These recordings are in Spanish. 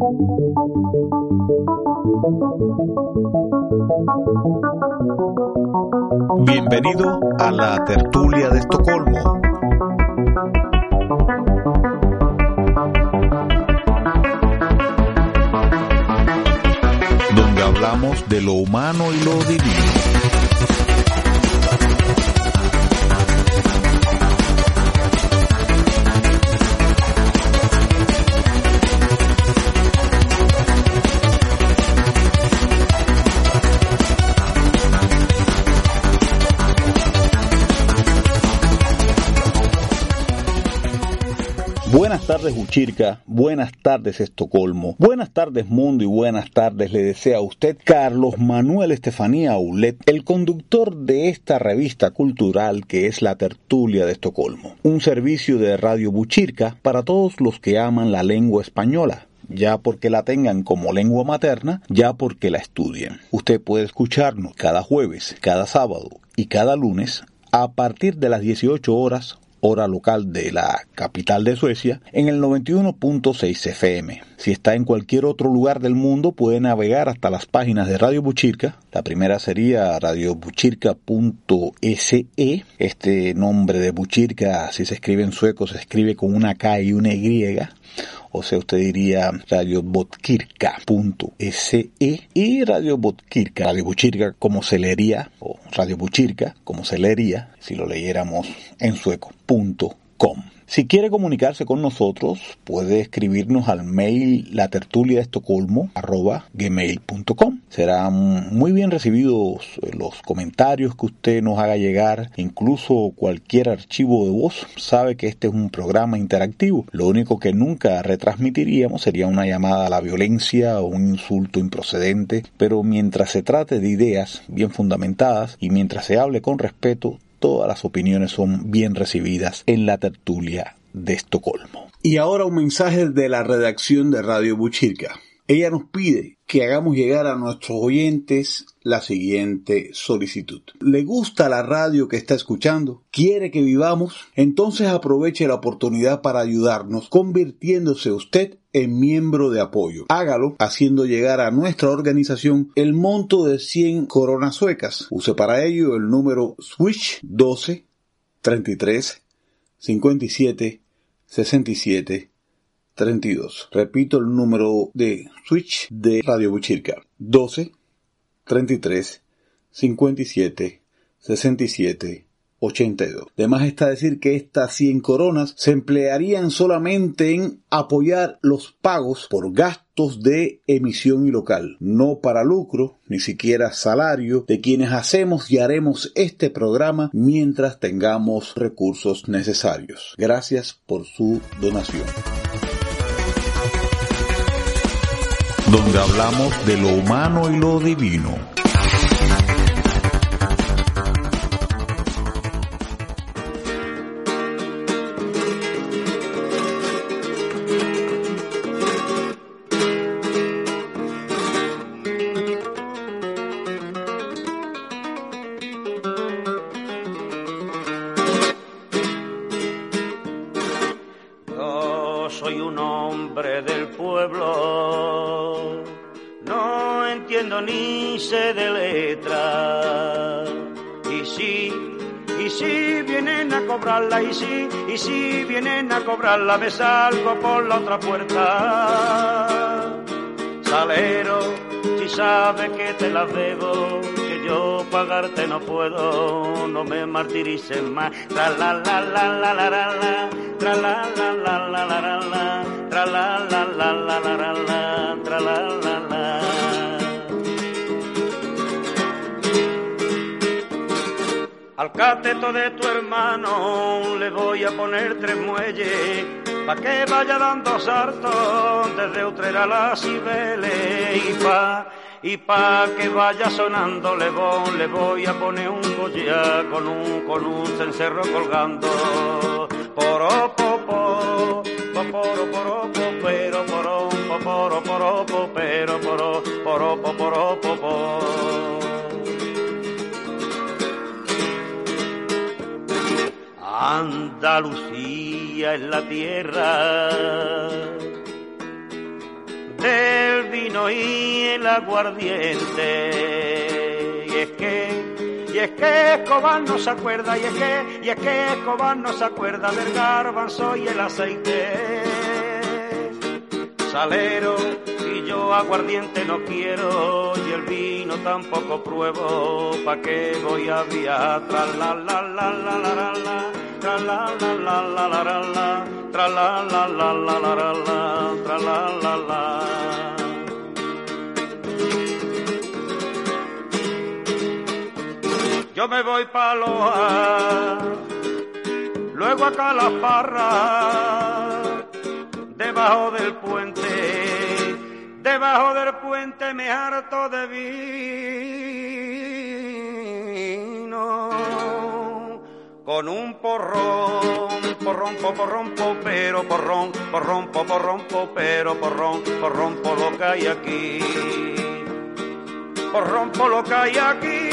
Bienvenido a la tertulia de Estocolmo. Donde hablamos de lo humano y lo divino. Buenas tardes Buchirca, buenas tardes Estocolmo, buenas tardes mundo y buenas tardes le desea a usted Carlos Manuel Estefanía Aulet, el conductor de esta revista cultural que es la Tertulia de Estocolmo, un servicio de Radio Buchirca para todos los que aman la lengua española. Ya porque la tengan como lengua materna, ya porque la estudien. Usted puede escucharnos cada jueves, cada sábado y cada lunes a partir de las 18 horas, hora local de la capital de Suecia, en el 91.6 FM. Si está en cualquier otro lugar del mundo, puede navegar hasta las páginas de Radio Buchirca. La primera sería radiobuchirca.se. Este nombre de Buchirca, si se escribe en sueco, se escribe con una K y una Y. O sea, usted diría radiobotkirka.se y Radio Buchirca como se leería, o Radio Buchirca como se leería, si lo leyéramos en sueco.com. Si quiere comunicarse con nosotros, puede escribirnos al mail latertuliadeestocolmo@gmail.com. Serán muy bien recibidos los comentarios que usted nos haga llegar, incluso cualquier archivo de voz. Sabe que este es un programa interactivo. Lo único que nunca retransmitiríamos sería una llamada a la violencia o un insulto improcedente, pero mientras se trate de ideas bien fundamentadas y mientras se hable con respeto, todas las opiniones son bien recibidas en la tertulia de Estocolmo. Y ahora un mensaje de la redacción de Radio Buchirca. Ella nos pide que hagamos llegar a nuestros oyentes la siguiente solicitud. ¿Le gusta la radio que está escuchando? ¿Quiere que vivamos? Entonces aproveche la oportunidad para ayudarnos convirtiéndose usted en miembro de apoyo. Hágalo haciendo llegar a nuestra organización el monto de 100 coronas suecas. Use para ello el número Swish 12 33 57 67 32. Repito el número de Switch de Radio Buchirca. 12 33 57 67 82. De más está decir que estas 100 coronas se emplearían solamente en apoyar los pagos por gastos de emisión y local, no para lucro, ni siquiera salario de quienes hacemos y haremos este programa mientras tengamos recursos necesarios. Gracias por su donación. Donde hablamos de lo humano y lo divino. Yo soy un hombre del pueblo, no entiendo ni sé de letra. Y si vienen a cobrarla, y si vienen a cobrarla, me salgo por la otra puerta. Salero, si sabes que te la debo, que yo pagarte no puedo, no me martirices más. Tra la la la la la la la, tra la la la la la la la, tra la la la la la la la, tra la la la. Al cateto de tu hermano le voy a poner 3 muelles, pa' que vaya dando saltos desde Utrera a la Cibeles, y pa' que vaya sonando le voy a poner un collar con un cencerro colgando. Poro popo, poporo poro popero poro poporo poro popero poro poro popo. Andalucía es la tierra del vino y el aguardiente. Y es que Escobar no se acuerda, y es que Escobar no se acuerda del garbanzo y el aceite. Salero, y yo aguardiente no quiero, y el vino tampoco pruebo, pa' que voy a viajar, tra la la la la la la la, tra la la la la la la la, tra la la la la la la la, tra la la la. Yo me voy pa' Loja, luego a Calasparra, debajo del puente me harto de vino, con un porrón, pero porrón por lo que hay aquí, porrón por lo que hay aquí.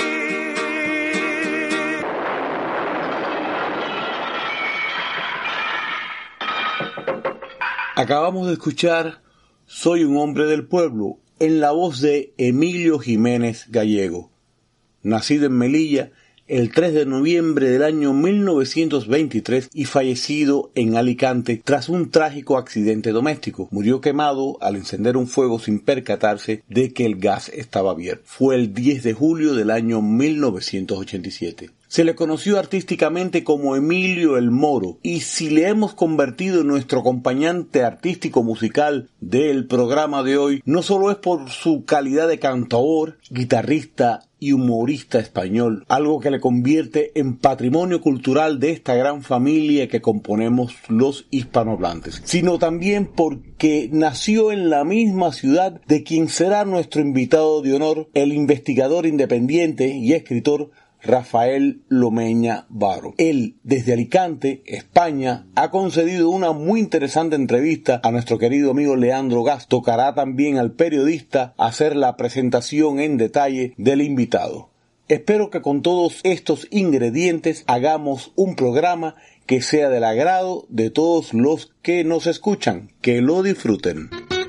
Acabamos de escuchar Soy un hombre del pueblo, en la voz de Emilio Jiménez Gallego, nacido en Melilla el 3 de noviembre del año 1923 y fallecido en Alicante tras un trágico accidente doméstico. Murió quemado al encender un fuego sin percatarse de que el gas estaba abierto. Fue el 10 de julio del año 1987. Se le conoció artísticamente como Emilio el Moro, y si le hemos convertido en nuestro acompañante artístico musical del programa de hoy, no solo es por su calidad de cantaor, guitarrista y humorista español, algo que le convierte en patrimonio cultural de esta gran familia que componemos los hispanohablantes, sino también porque nació en la misma ciudad de quien será nuestro invitado de honor, el investigador independiente y escritor Rafael Lomeña Baro. Él, desde Alicante, España, ha concedido una muy interesante entrevista a nuestro querido amigo Leandro Gaz. Tocará también al periodista hacer la presentación en detalle del invitado. Espero que con todos estos ingredientes hagamos un programa que sea del agrado de todos los que nos escuchan. Que lo disfruten.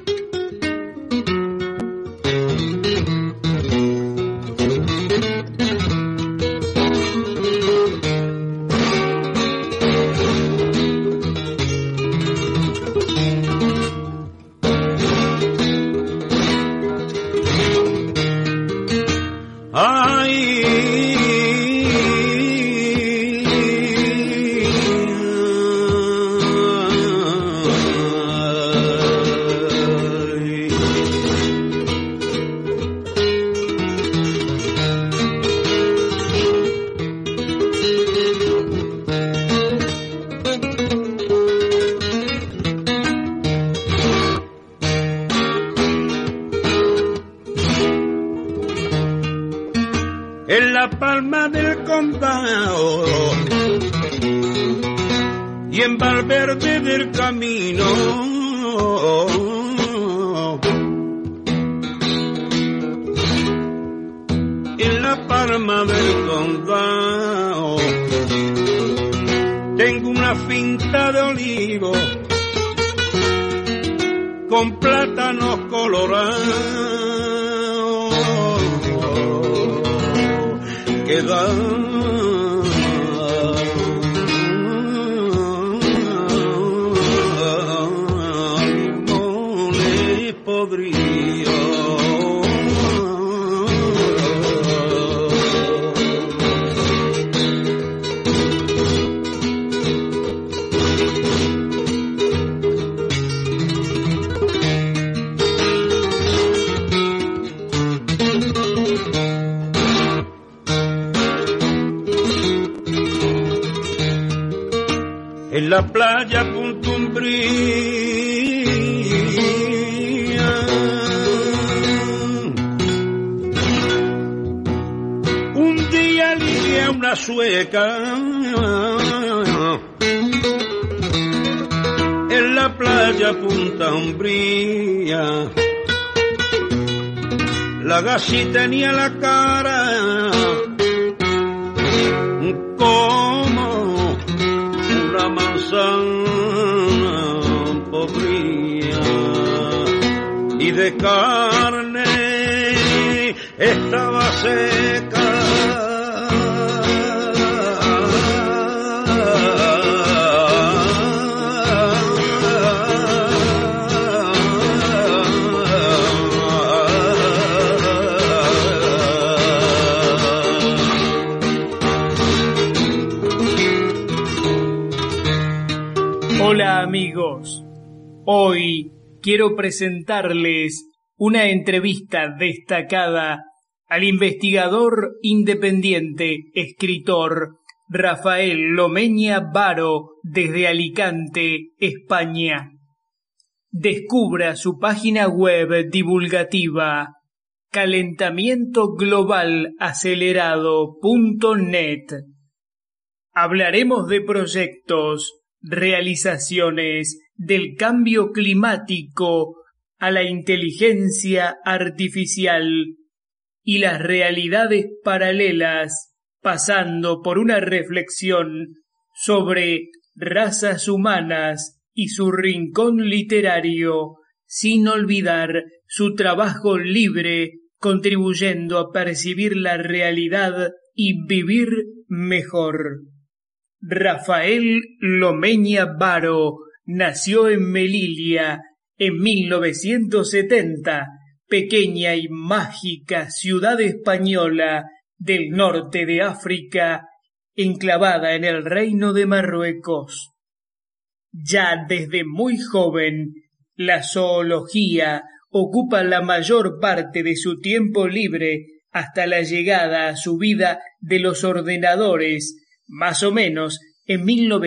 En la palma del condado y en Valverde del Camino, en la palma del condado tengo una finca de olivo con plátanos colorados que dan limones podridos. En la playa Punta Umbría, un día ligué a una sueca en la playa Punta Umbría. La gasi tenía la cara como una manzana podrida y de carne estaba seca. Hola amigos, hoy quiero presentarles una entrevista destacada al investigador independiente, escritor Rafael Lomeña Baro desde Alicante, España. Descubra su página web divulgativa calentamientoglobalAcelerado.net. Hablaremos de proyectos, realizaciones, del cambio climático a la inteligencia artificial y las realidades paralelas, pasando por una reflexión sobre razas humanas y su rincón literario, sin olvidar su trabajo libre, contribuyendo a percibir la realidad y vivir mejor. Rafael Lomeña Baro nació en Melilla en 1970, pequeña y mágica ciudad española del norte de África, enclavada en el Reino de Marruecos. Ya desde muy joven, la zoología ocupa la mayor parte de su tiempo libre hasta la llegada a su vida de los ordenadores, más o menos en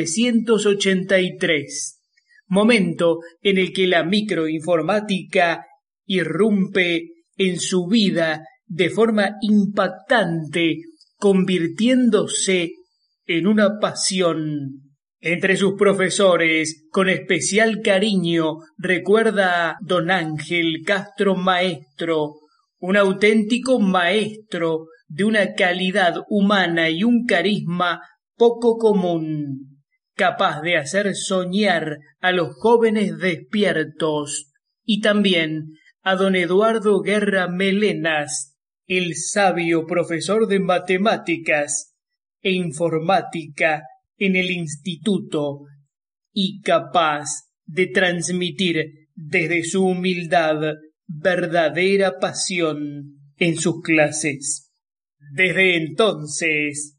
1983, momento en el que la microinformática irrumpe en su vida de forma impactante, convirtiéndose en una pasión. Entre sus profesores, con especial cariño, recuerda a don Ángel Castro Maestro, un auténtico maestro de una calidad humana y un carisma poco común, capaz de hacer soñar a los jóvenes despiertos, y también a don Eduardo Guerra Melenas, el sabio profesor de matemáticas e informática en el instituto, y capaz de transmitir desde su humildad verdadera pasión en sus clases. Desde entonces,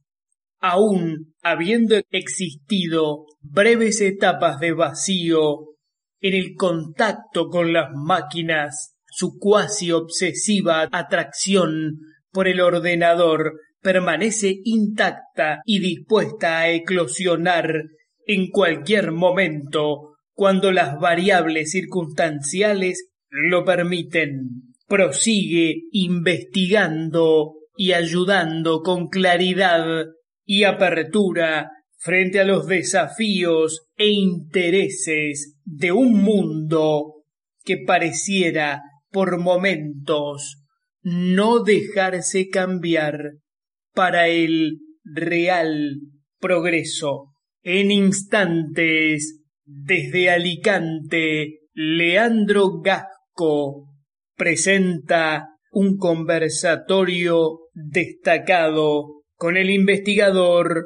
aún habiendo existido breves etapas de vacío en el contacto con las máquinas, su cuasi obsesiva atracción por el ordenador permanece intacta y dispuesta a eclosionar en cualquier momento cuando las variables circunstanciales lo permiten. Prosigue investigando y ayudando con claridad y apertura frente a los desafíos e intereses de un mundo que pareciera por momentos no dejarse cambiar para el real progreso. En instantes, desde Alicante, Leandro Gasco presenta un conversatorio destacado con el investigador,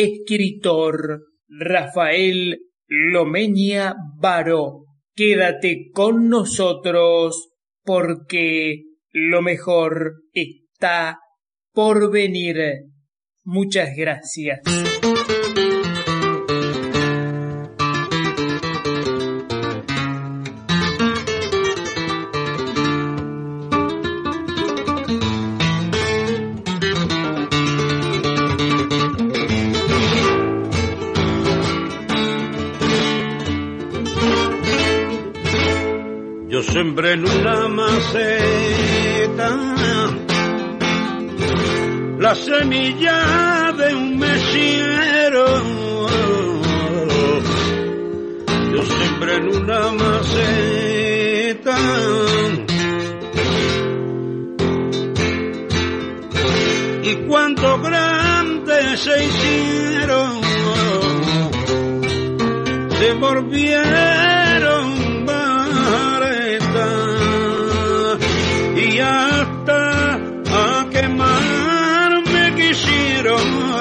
escritor Rafael Lomeña Baro. Quédate con nosotros porque lo mejor está por venir. Muchas gracias. Yo sembré en una maceta la semilla de un mesiero. Yo sembré en una maceta y cuánto grandes se hicieron, se volvieron varetas. y hasta a quemar me quisieron.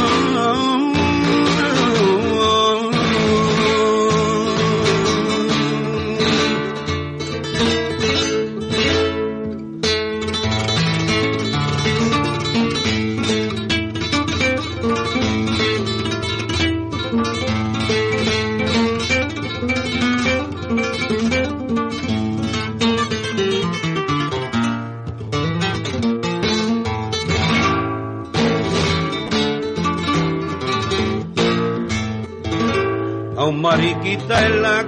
A un mariquita en la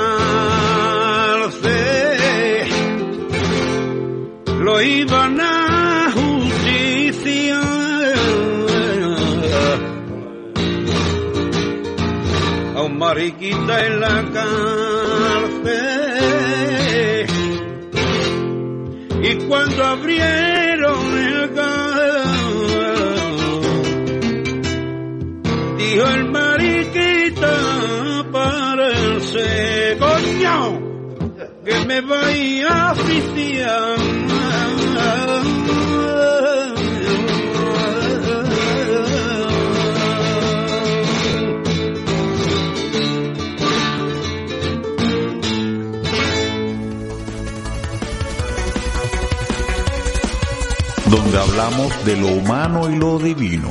cárcel lo iban a justiciar. A un mariquita en la cárcel, y cuando abrieron el gas, dijo el mariquita: parece, coño, que me vaya a asfixiar. Donde hablamos de lo humano y lo divino.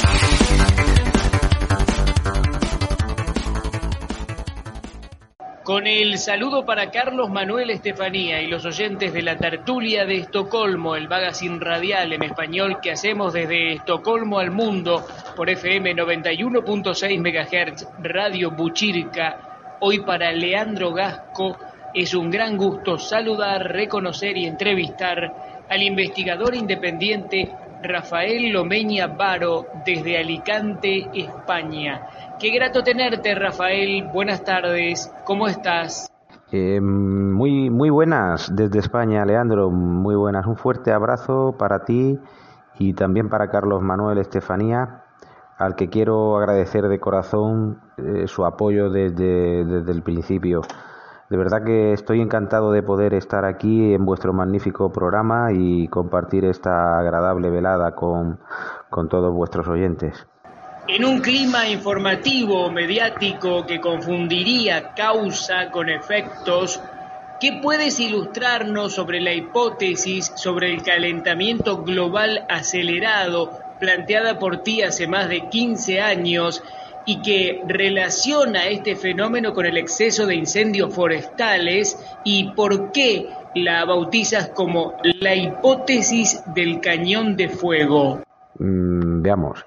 Con el saludo para Carlos Manuel Estefanía y los oyentes de la tertulia de Estocolmo, el magazine radial en español que hacemos desde Estocolmo al mundo por FM 91.6 MHz, Radio Buchirca. Hoy para Leandro Gasco es un gran gusto saludar, reconocer y entrevistar al investigador independiente Rafael Lomeña Baro desde Alicante, España. Qué grato tenerte, Rafael. Buenas tardes. ¿Cómo estás? Muy buenas desde España, Leandro. Muy buenas. Un fuerte abrazo para ti y también para Carlos Manuel Estefanía, al que quiero agradecer de corazón su apoyo desde el principio. De verdad que estoy encantado de poder estar aquí en vuestro magnífico programa y compartir esta agradable velada con todos vuestros oyentes. En un clima informativo, mediático, que confundiría causa con efectos, ¿qué puedes ilustrarnos sobre la hipótesis sobre el calentamiento global acelerado planteada por ti hace más de 15 años y que relaciona este fenómeno con el exceso de incendios forestales, y por qué la bautizas como la hipótesis del cañón de fuego? Veamos.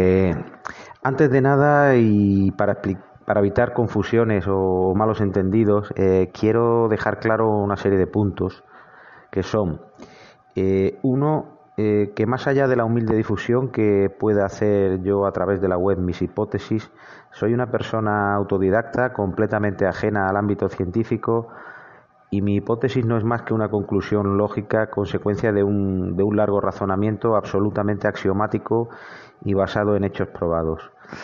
Antes de nada, y para evitar confusiones o malos entendidos, quiero dejar claro una serie de puntos que son: uno, que más allá de la humilde difusión que pueda hacer yo a través de la web mis hipótesis, soy una persona autodidacta completamente ajena al ámbito científico, y mi hipótesis no es más que una conclusión lógica, consecuencia de un largo razonamiento absolutamente axiomático y basado en hechos probados.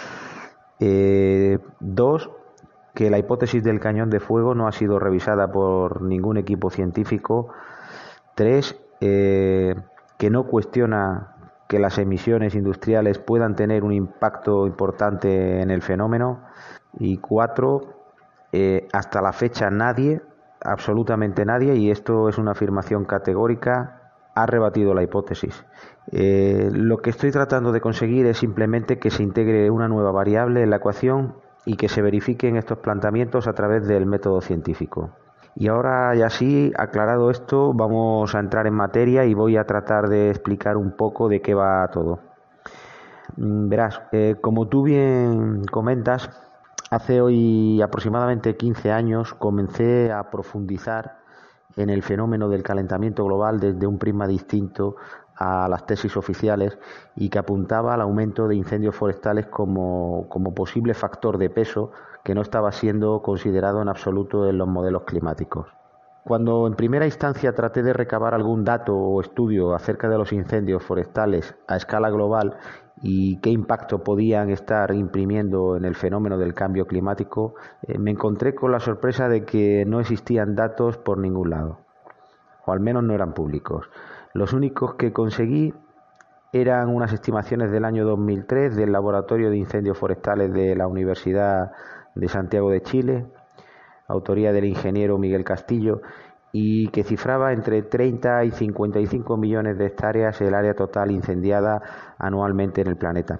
Dos, que la hipótesis del cañón de fuego no ha sido revisada por ningún equipo científico. Tres, que no cuestiona que las emisiones industriales puedan tener un impacto importante en el fenómeno. Y cuatro, hasta la fecha nadie, absolutamente nadie, y esto es una afirmación categórica, ha rebatido la hipótesis. Lo que estoy tratando de conseguir es simplemente que se integre una nueva variable en la ecuación y que se verifiquen estos planteamientos a través del método científico. Y ahora, ya sí, aclarado esto, vamos a entrar en materia y voy a tratar de explicar un poco de qué va todo. Verás, como tú bien comentas, hace hoy aproximadamente 15 años comencé a profundizar en el fenómeno del calentamiento global desde un prisma distinto a las tesis oficiales y que apuntaba al aumento de incendios forestales como posible factor de peso que no estaba siendo considerado en absoluto en los modelos climáticos. Cuando en primera instancia traté de recabar algún dato o estudio acerca de los incendios forestales a escala global y qué impacto podían estar imprimiendo en el fenómeno del cambio climático, me encontré con la sorpresa de que no existían datos por ningún lado. o al menos no eran públicos. Los únicos que conseguí eran unas estimaciones del año 2003 del Laboratorio de Incendios Forestales de la Universidad de Santiago de Chile, autoría del ingeniero Miguel Castillo, y que cifraba entre 30 y 55 millones de hectáreas el área total incendiada anualmente en el planeta.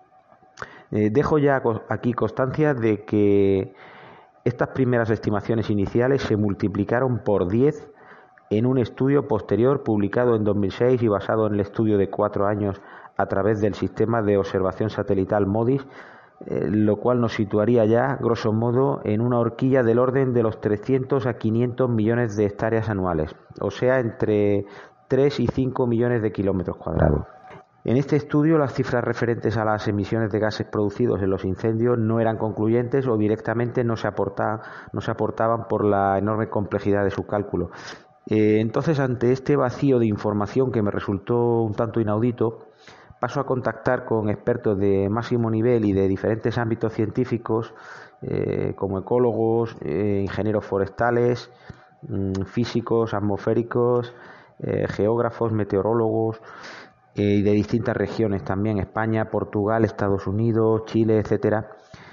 Dejo ya aquí constancia de que estas primeras estimaciones iniciales se multiplicaron por 10 en un estudio posterior publicado en 2006 y basado en el estudio de 4 años a través del sistema de observación satelital MODIS, lo cual nos situaría ya, grosso modo, en una horquilla del orden de los 300 a 500 millones de hectáreas anuales, o sea, entre 3 y 5 millones de kilómetros cuadrados. En este estudio, las cifras referentes a las emisiones de gases producidos en los incendios no eran concluyentes o directamente no se aportaban por la enorme complejidad de su cálculo. Entonces, ante este vacío de información que me resultó un tanto inaudito, paso a contactar con expertos de máximo nivel y de diferentes ámbitos científicos, como ecólogos, ingenieros forestales, físicos, atmosféricos, geógrafos, meteorólogos, y de distintas regiones también, España, Portugal, Estados Unidos, Chile, etcétera.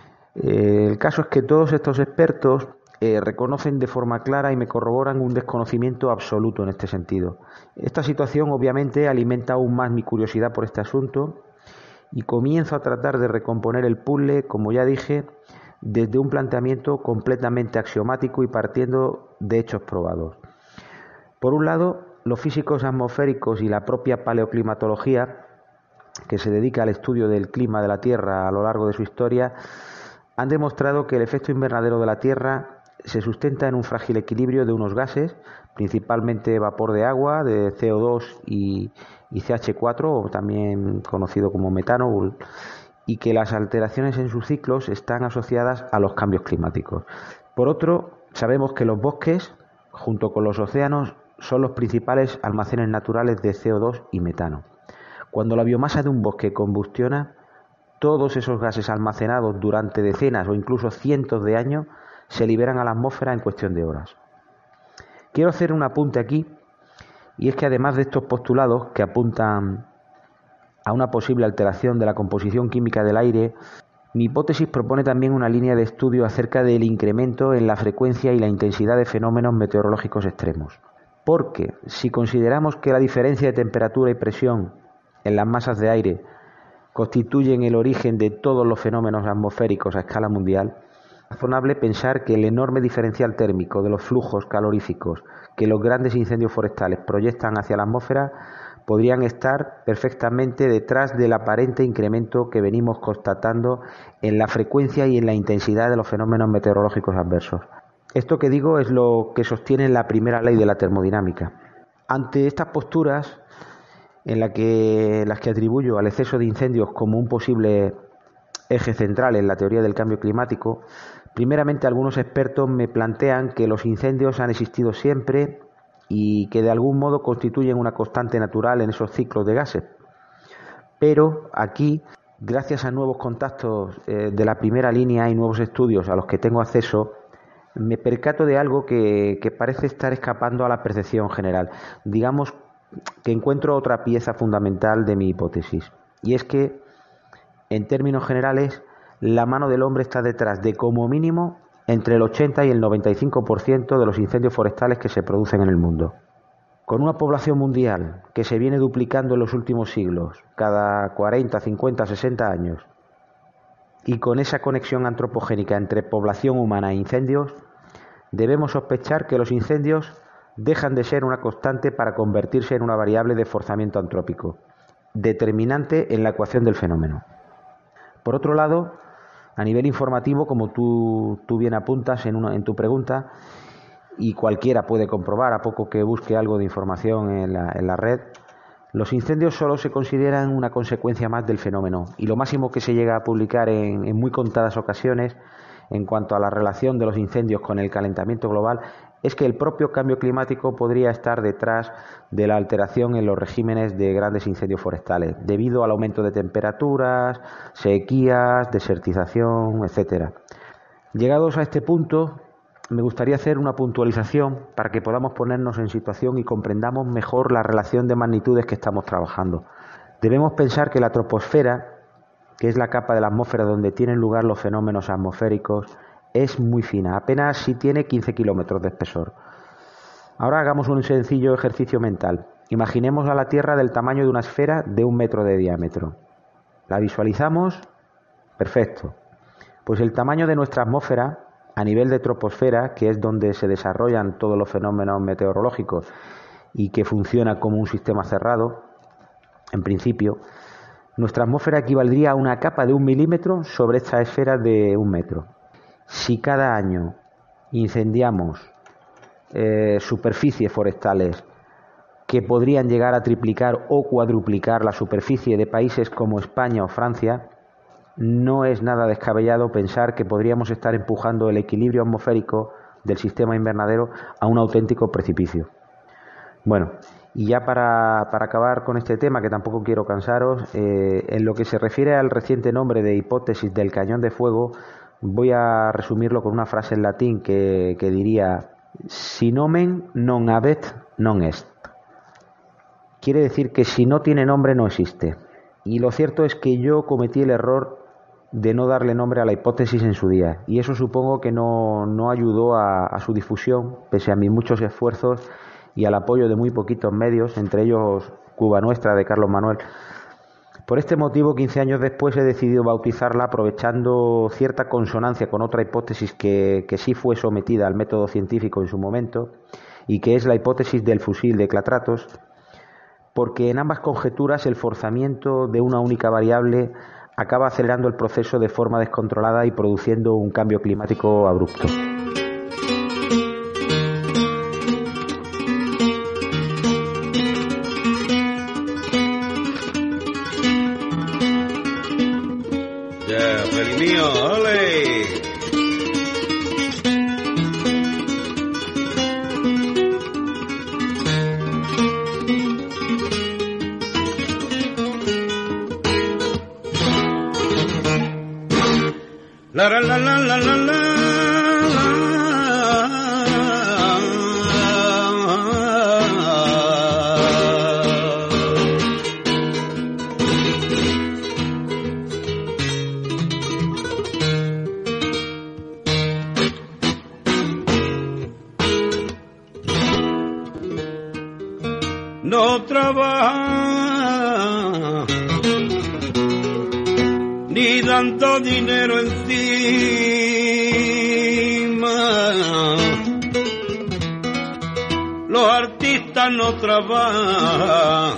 El caso es que todos estos expertos reconocen de forma clara y me corroboran un desconocimiento absoluto en este sentido. Esta situación obviamente alimenta aún más mi curiosidad por este asunto y comienzo a tratar de recomponer el puzzle, como ya dije, desde un planteamiento completamente axiomático y partiendo de hechos probados. Por un lado, los físicos atmosféricos y la propia paleoclimatología, que se dedica al estudio del clima de la Tierra a lo largo de su historia, han demostrado que el efecto invernadero de la Tierra se sustenta en un frágil equilibrio de unos gases, principalmente vapor de agua, de CO2 y CH4, o también conocido como metano, y que las alteraciones en sus ciclos están asociadas a los cambios climáticos. Por otro, sabemos que los bosques, junto con los océanos, son los principales almacenes naturales de CO2 y metano. Cuando la biomasa de un bosque combustiona, todos esos gases almacenados durante decenas o incluso cientos de años se liberan a la atmósfera en cuestión de horas. Quiero hacer un apunte aquí, y es que además de estos postulados que apuntan a una posible alteración de la composición química del aire, mi hipótesis propone también una línea de estudio acerca del incremento en la frecuencia y la intensidad de fenómenos meteorológicos extremos. Porque si consideramos que la diferencia de temperatura y presión en las masas de aire constituyen el origen de todos los fenómenos atmosféricos a escala mundial, es razonable pensar que el enorme diferencial térmico de los flujos caloríficos que los grandes incendios forestales proyectan hacia la atmósfera podrían estar perfectamente detrás del aparente incremento que venimos constatando en la frecuencia y en la intensidad de los fenómenos meteorológicos adversos. Esto que digo es lo que sostiene la primera ley de la termodinámica. Ante estas posturas, en las que atribuyo al exceso de incendios como un posible eje central en la teoría del cambio climático, primeramente algunos expertos me plantean que los incendios han existido siempre y que de algún modo constituyen una constante natural en esos ciclos de gases. Pero aquí, gracias a nuevos contactos de la primera línea y nuevos estudios a los que tengo acceso, me percato de algo que parece estar escapando a la percepción general. Digamos que encuentro otra pieza fundamental de mi hipótesis, y es que, en términos generales, la mano del hombre está detrás de, como mínimo, entre el 80 y el 95% de los incendios forestales que se producen en el mundo. Con una población mundial que se viene duplicando en los últimos siglos, cada 40, 50, 60 años, y con esa conexión antropogénica entre población humana e incendios, debemos sospechar que los incendios dejan de ser una constante para convertirse en una variable de forzamiento antrópico, determinante en la ecuación del fenómeno. Por otro lado, a nivel informativo, como tú bien apuntas en tu pregunta, y cualquiera puede comprobar a poco que busque algo de información en la red, los incendios solo se consideran una consecuencia más del fenómeno, y lo máximo que se llega a publicar en muy contadas ocasiones en cuanto a la relación de los incendios con el calentamiento global es que el propio cambio climático podría estar detrás de la alteración en los regímenes de grandes incendios forestales, debido al aumento de temperaturas, sequías, desertización, etcétera. Llegados a este punto, me gustaría hacer una puntualización para que podamos ponernos en situación y comprendamos mejor la relación de magnitudes que estamos trabajando. Debemos pensar que la troposfera, que es la capa de la atmósfera donde tienen lugar los fenómenos atmosféricos, es muy fina, apenas si tiene 15 kilómetros de espesor. Ahora hagamos un sencillo ejercicio mental. Imaginemos a la Tierra del tamaño de una esfera de 1 metro de diámetro. ¿La visualizamos? Perfecto. Pues el tamaño de nuestra atmósfera a nivel de troposfera, que es donde se desarrollan todos los fenómenos meteorológicos y que funciona como un sistema cerrado, en principio, nuestra atmósfera equivaldría a una capa de 1 milímetro sobre esta esfera de 1 metro. Si cada año incendiamos superficies forestales que podrían llegar a triplicar o cuadruplicar la superficie de países como España o Francia, no es nada descabellado pensar que podríamos estar empujando el equilibrio atmosférico del sistema invernadero a un auténtico precipicio. Bueno, y ya para acabar con este tema, que tampoco quiero cansaros, en lo que se refiere al reciente nombre de hipótesis del cañón de fuego, voy a resumirlo con una frase en latín que diría: si nomen non habet non est. Quiere decir que si no tiene nombre no existe. Y lo cierto es que yo cometí el error de no darle nombre a la hipótesis en su día, y eso supongo que no ayudó a su difusión, pese a mis muchos esfuerzos y al apoyo de muy poquitos medios, entre ellos Cuba Nuestra de Carlos Manuel. Por este motivo, 15 años después he decidido bautizarla, aprovechando cierta consonancia con otra hipótesis que sí fue sometida al método científico en su momento, y que es la hipótesis del fusil de Clatratos, porque en ambas conjeturas el forzamiento de una única variable acaba acelerando el proceso de forma descontrolada y produciendo un cambio climático abrupto. Ya, feliz mío, ole. La la la la la la la. No trabaja ni dando dinero encima. Los artistas no trabajan,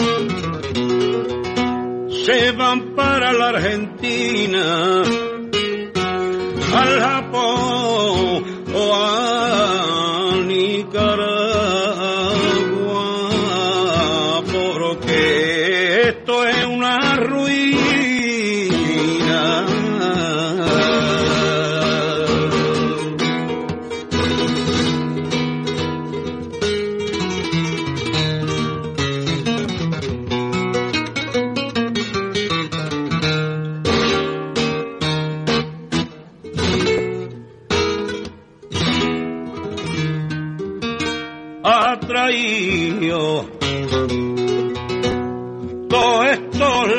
se van para la Argentina, al Japón o a Nicaragua, porque esto es una ruina. Ha traído todos estos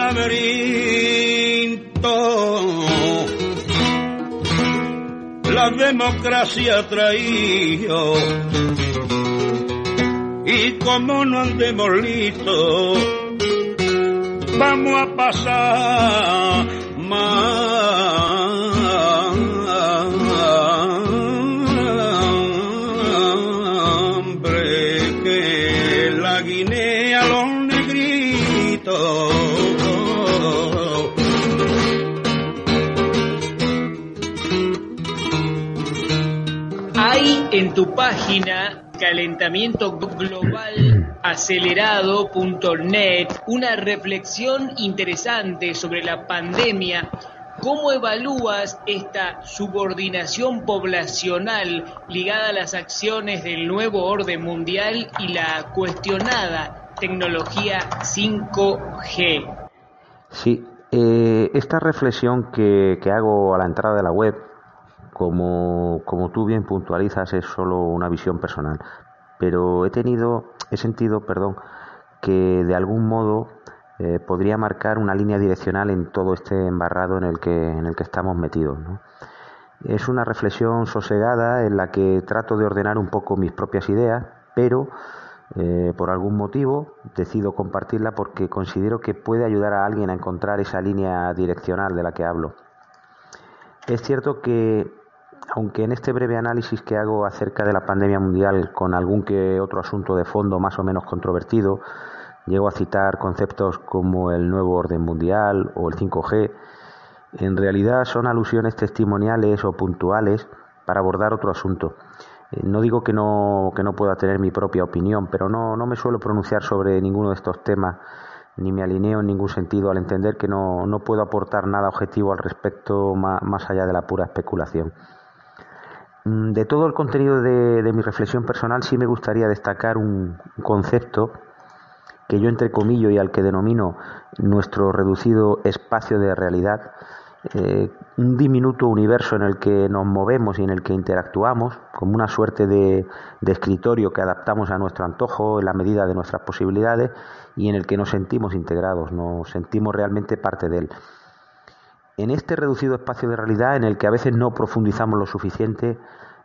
laberintos, la democracia ha traído, y como no andemos listos, vamos a pasar hambre que la Guinea los negritos. Hay en tu página calentamientoglobalAcelerado.net una reflexión interesante sobre la pandemia. ¿Cómo evalúas esta subordinación poblacional ligada a las acciones del nuevo orden mundial y la cuestionada tecnología 5G? Sí, esta reflexión que hago a la entrada de la web Como tú bien puntualizas, es solo una visión personal, pero he sentido, que de algún modo podría marcar una línea direccional en todo este embarrado en el que estamos metidos, ¿no? Es una reflexión sosegada en la que trato de ordenar un poco mis propias ideas, pero por algún motivo decido compartirla porque considero que puede ayudar a alguien a encontrar esa línea direccional de la que hablo. Es cierto que, aunque en este breve análisis que hago acerca de la pandemia mundial, con algún que otro asunto de fondo más o menos controvertido, llego a citar conceptos como el nuevo orden mundial o el 5G, en realidad son alusiones testimoniales o puntuales para abordar otro asunto. No digo que no pueda tener mi propia opinión, pero no me suelo pronunciar sobre ninguno de estos temas, ni me alineo en ningún sentido al entender que no puedo aportar nada objetivo al respecto más allá de la pura especulación. De todo el contenido de mi reflexión personal sí me gustaría destacar un concepto que yo entrecomillo y al que denomino nuestro reducido espacio de realidad, un diminuto universo en el que nos movemos y en el que interactuamos, como una suerte de escritorio que adaptamos a nuestro antojo en la medida de nuestras posibilidades y en el que nos sentimos integrados, nos sentimos realmente parte de él. En este reducido espacio de realidad, en el que a veces no profundizamos lo suficiente,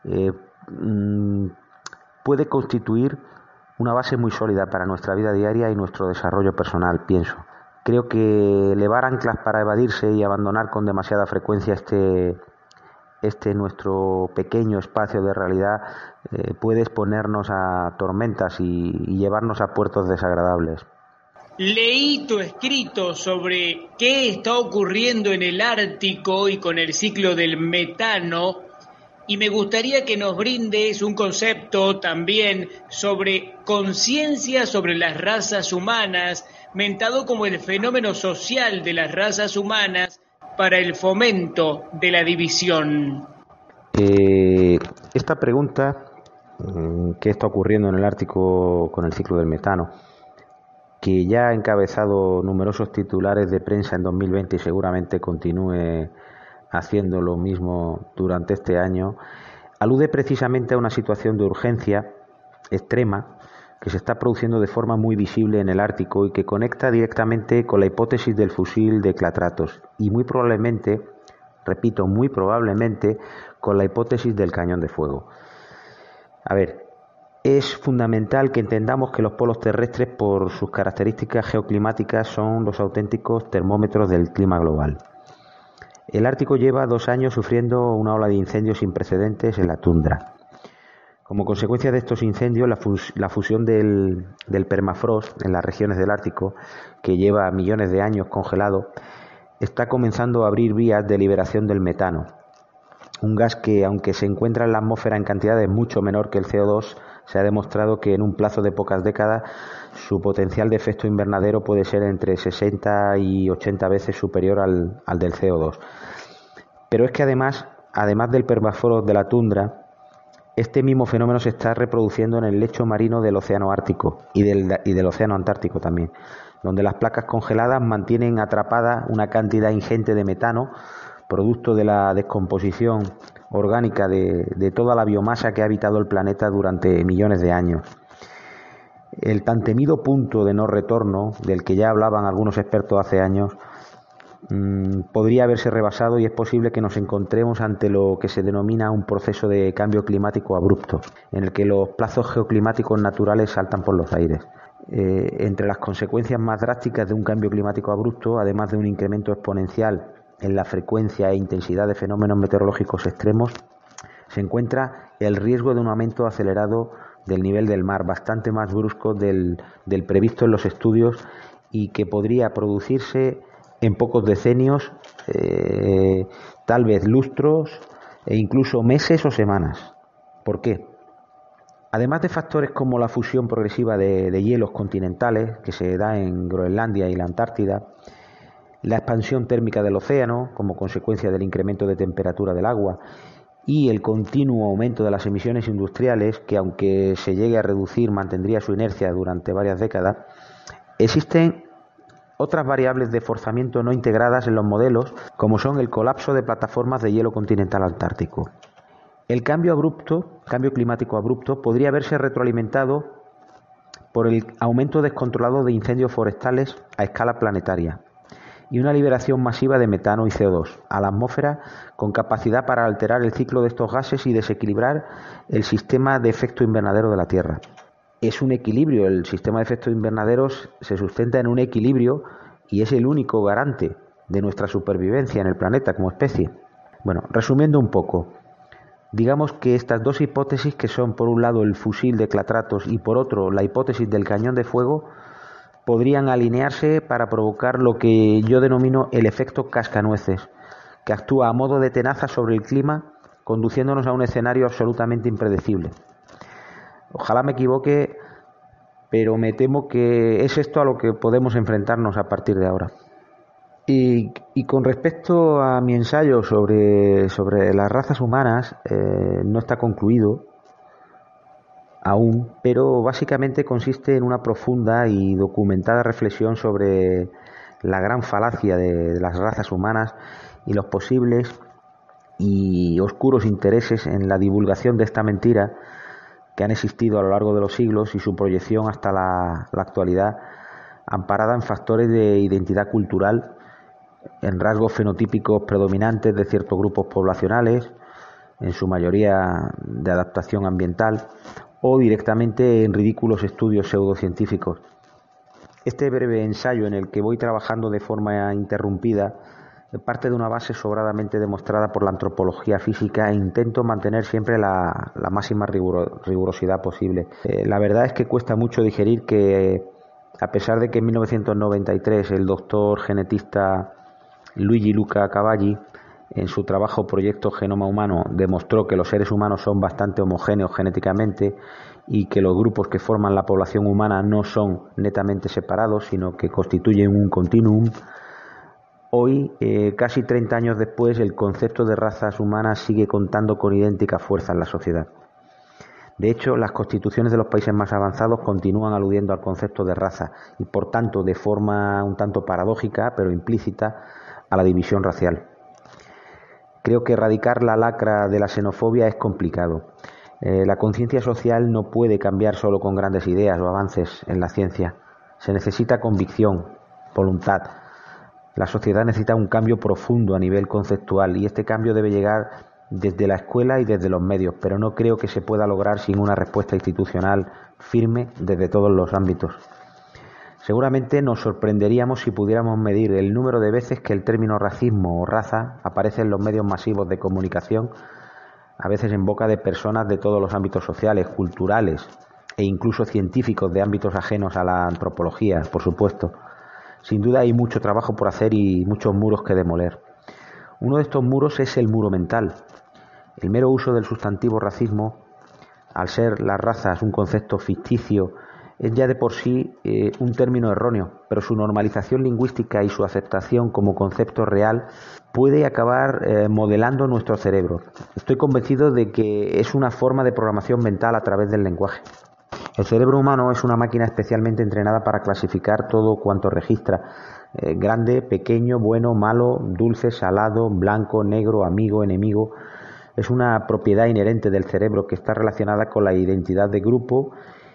puede constituir una base muy sólida para nuestra vida diaria y nuestro desarrollo personal, pienso. Creo que levar anclas para evadirse y abandonar con demasiada frecuencia este nuestro pequeño espacio de realidad puede exponernos a tormentas y llevarnos a puertos desagradables. Leí tu escrito sobre qué está ocurriendo en el Ártico y con el ciclo del metano, y me gustaría que nos brindes un concepto también sobre conciencia sobre las razas humanas, mentado como el fenómeno social de las razas humanas para el fomento de la división. Esta pregunta, ¿qué está ocurriendo en el Ártico con el ciclo del metano?, que ya ha encabezado numerosos titulares de prensa en 2020 y seguramente continúe haciendo lo mismo durante este año, alude precisamente a una situación de urgencia extrema que se está produciendo de forma muy visible en el Ártico y que conecta directamente con la hipótesis del fusil de Clatratos y muy probablemente, repito, muy probablemente, con la hipótesis del cañón de fuego. A ver, es fundamental que entendamos que los polos terrestres, por sus características geoclimáticas, son los auténticos termómetros del clima global. El Ártico lleva 2 años sufriendo una ola de incendios sin precedentes en la tundra. Como consecuencia de estos incendios, la fusión del permafrost en las regiones del Ártico, que lleva millones de años congelado, está comenzando a abrir vías de liberación del metano, un gas que, aunque se encuentra en la atmósfera en cantidades mucho menor que el CO2, se ha demostrado que en un plazo de pocas décadas su potencial de efecto invernadero puede ser entre 60 y 80 veces superior al del CO2. Pero es que además del permafrost de la tundra, este mismo fenómeno se está reproduciendo en el lecho marino del océano Ártico y del océano Antártico también, donde las placas congeladas mantienen atrapada una cantidad ingente de metano, producto de la descomposición orgánica de toda la biomasa que ha habitado el planeta durante millones de años. El tan temido punto de no retorno, del que ya hablaban algunos expertos hace años, podría haberse rebasado y es posible que nos encontremos ante lo que se denomina un proceso de cambio climático abrupto, en el que los plazos geoclimáticos naturales saltan por los aires. Entre las consecuencias más drásticas de un cambio climático abrupto, además de un incremento exponencial en la frecuencia e intensidad de fenómenos meteorológicos extremos, se encuentra el riesgo de un aumento acelerado del nivel del mar, bastante más brusco del previsto en los estudios y que podría producirse en pocos decenios, tal vez lustros e incluso meses o semanas. ¿Por qué? Además de factores como la fusión progresiva de hielos continentales que se da en Groenlandia y la Antártida, la expansión térmica del océano como consecuencia del incremento de temperatura del agua y el continuo aumento de las emisiones industriales, que aunque se llegue a reducir mantendría su inercia durante varias décadas, existen otras variables de forzamiento no integradas en los modelos, como son el colapso de plataformas de hielo continental antártico. El cambio climático abrupto, podría verse retroalimentado por el aumento descontrolado de incendios forestales a escala planetaria y una liberación masiva de metano y CO2 a la atmósfera, con capacidad para alterar el ciclo de estos gases y desequilibrar el sistema de efecto invernadero de la Tierra. Es un equilibrio, el sistema de efectos invernaderos se sustenta en un equilibrio y es el único garante de nuestra supervivencia en el planeta como especie. Bueno, resumiendo un poco, digamos que estas dos hipótesis, que son por un lado el fusil de Clatratos y por otro la hipótesis del cañón de fuego, podrían alinearse para provocar lo que yo denomino el efecto cascanueces, que actúa a modo de tenaza sobre el clima, conduciéndonos a un escenario absolutamente impredecible. Ojalá me equivoque, pero me temo que es esto a lo que podemos enfrentarnos a partir de ahora. Y con respecto a mi ensayo sobre las razas humanas, no está concluido aún, pero básicamente consiste en una profunda y documentada reflexión sobre la gran falacia de las razas humanas y los posibles y oscuros intereses en la divulgación de esta mentira que han existido a lo largo de los siglos y su proyección hasta la actualidad, amparada en factores de identidad cultural, en rasgos fenotípicos predominantes de ciertos grupos poblacionales, en su mayoría de adaptación ambiental, o directamente en ridículos estudios pseudocientíficos. Este breve ensayo, en el que voy trabajando de forma interrumpida, parte de una base sobradamente demostrada por la antropología física e intento mantener siempre la máxima rigurosidad posible. La verdad es que cuesta mucho digerir que, a pesar de que en 1993 el doctor genetista Luigi Luca Cavalli, en su trabajo Proyecto Genoma Humano, demostró que los seres humanos son bastante homogéneos genéticamente y que los grupos que forman la población humana no son netamente separados, sino que constituyen un continuum. Hoy, casi 30 años después, el concepto de razas humanas sigue contando con idéntica fuerza en la sociedad. De hecho, las constituciones de los países más avanzados continúan aludiendo al concepto de raza y, por tanto, de forma un tanto paradójica, pero implícita, a la división racial. Creo que erradicar la lacra de la xenofobia es complicado. La conciencia social no puede cambiar solo con grandes ideas o avances en la ciencia. Se necesita convicción, voluntad. La sociedad necesita un cambio profundo a nivel conceptual y este cambio debe llegar desde la escuela y desde los medios, pero no creo que se pueda lograr sin una respuesta institucional firme desde todos los ámbitos. Seguramente nos sorprenderíamos si pudiéramos medir el número de veces que el término racismo o raza aparece en los medios masivos de comunicación, a veces en boca de personas de todos los ámbitos sociales, culturales e incluso científicos de ámbitos ajenos a la antropología, por supuesto. Sin duda hay mucho trabajo por hacer y muchos muros que demoler. Uno de estos muros es el muro mental. El mero uso del sustantivo racismo, al ser las razas un concepto ficticio, es ya de por sí un término erróneo, pero su normalización lingüística y su aceptación como concepto real puede acabar modelando nuestro cerebro. Estoy convencido de que es una forma de programación mental a través del lenguaje. El cerebro humano es una máquina especialmente entrenada para clasificar todo cuanto registra, grande, pequeño, bueno, malo, dulce, salado, blanco, negro, amigo, enemigo. Es una propiedad inherente del cerebro que está relacionada con la identidad de grupo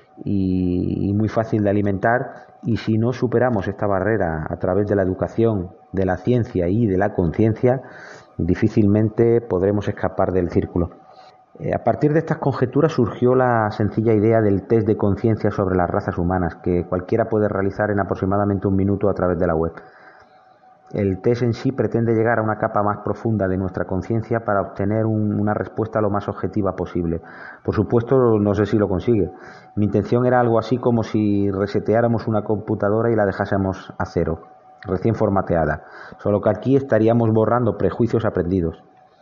y muy fácil de alimentar, y si no superamos esta barrera a través de la educación, de la ciencia y de la conciencia, difícilmente podremos escapar del círculo. A partir de estas conjeturas surgió la sencilla idea del test de conciencia sobre las razas humanas, que cualquiera puede realizar en aproximadamente 1 minuto a través de la web. El test en sí pretende llegar a una capa más profunda de nuestra conciencia para obtener una respuesta lo más objetiva posible. Por supuesto, no sé si lo consigue. Mi intención era algo así como si reseteáramos una computadora y la dejásemos a cero, recién formateada, solo que aquí estaríamos borrando prejuicios aprendidos.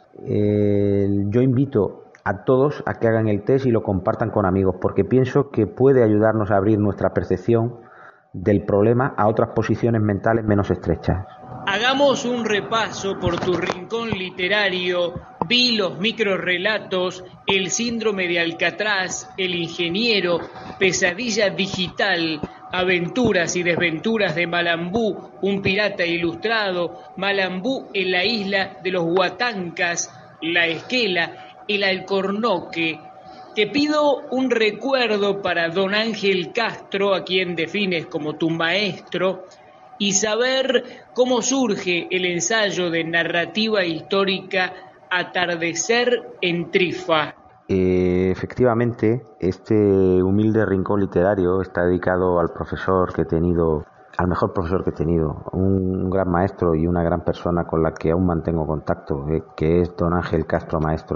Yo invito a todos a que hagan el test y lo compartan con amigos, porque pienso que puede ayudarnos a abrir nuestra percepción del problema a otras posiciones mentales menos estrechas. Hagamos un repaso por tu rincón literario. Vi los microrrelatos, El síndrome de Alcatraz, El ingeniero, Pesadilla digital, Aventuras y desventuras de Malambú, un pirata ilustrado, Malambú en la isla de los Huatancas, la Esquela, el Alcornoque. Te pido un recuerdo para don Ángel Castro, a quien defines como tu maestro, y saber cómo surge el ensayo de narrativa histórica Atardecer en Trifa. Efectivamente, este humilde rincón literario está dedicado al profesor que he tenido, al mejor profesor que he tenido, un gran maestro y una gran persona con la que aún mantengo contacto, que es don Ángel Castro, maestro.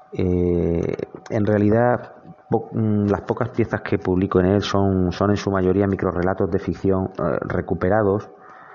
En realidad, las pocas piezas que publico en él son en su mayoría microrrelatos de ficción recuperados